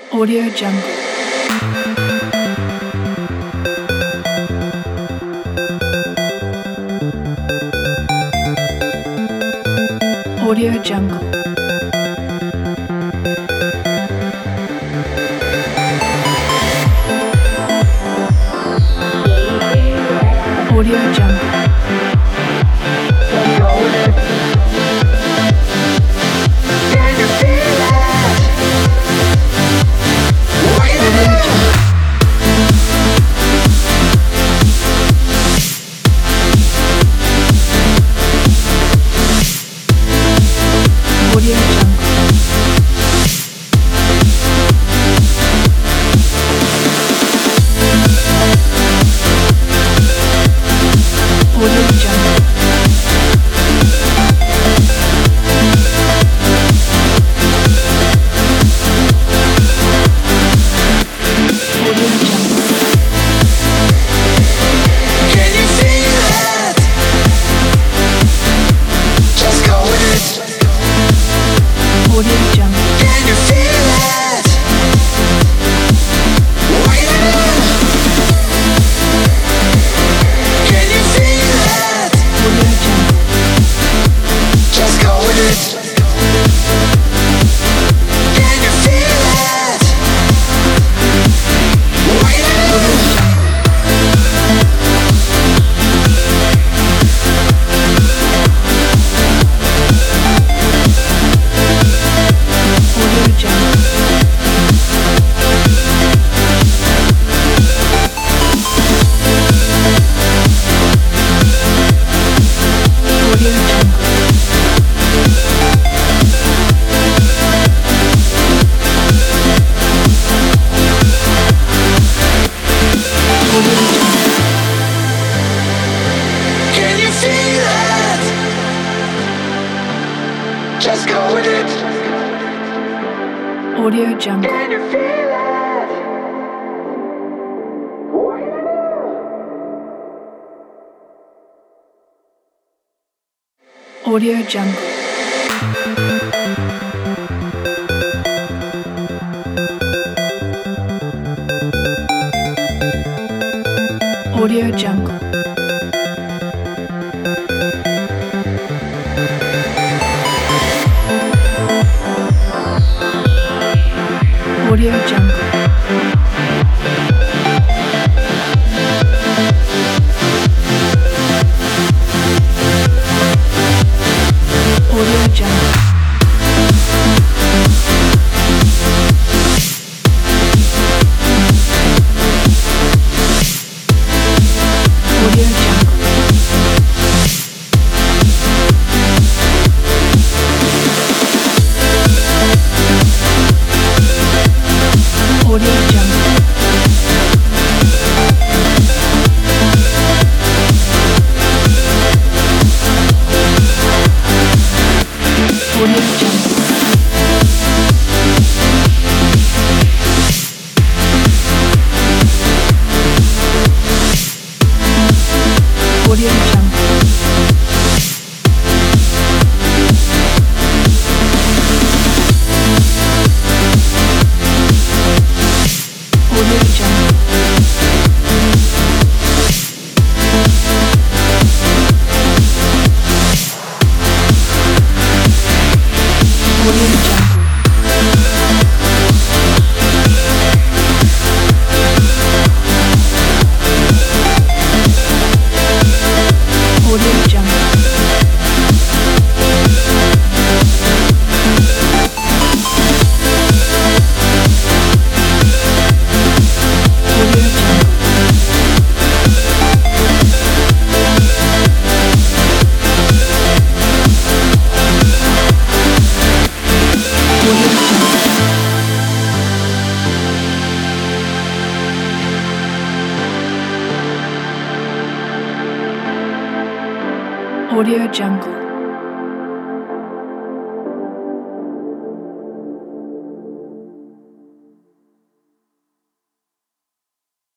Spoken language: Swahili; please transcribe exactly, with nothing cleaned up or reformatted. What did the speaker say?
Audio Jungle. Audio Jungle. Audio Jungle. Audio Jungle. Audio Jungle. Audio Jungle. Can you feel it? Just go with it. Audio Jungle. Can you feel it? Wait a minute. Can you feel it? Audio Jungle. Just go with it. Can you feel it? Wait a minute. Audio Jungle. Audio Jungle. Audio Jungle. Audio Jungle. Can you feel it? Just go with it. Audio Jungle. Can you feel it? Wait a minute. Audio Jungle. Audio Jungle. Audio Jungle. Audio Jungle. Audio Jungle. Audio Jungle. Audio Jungle. Audio Jungle. Audio Jungle. Audio Jungle. Audio Jungle. Audio Jungle. Audio Jungle. Audio Jungle.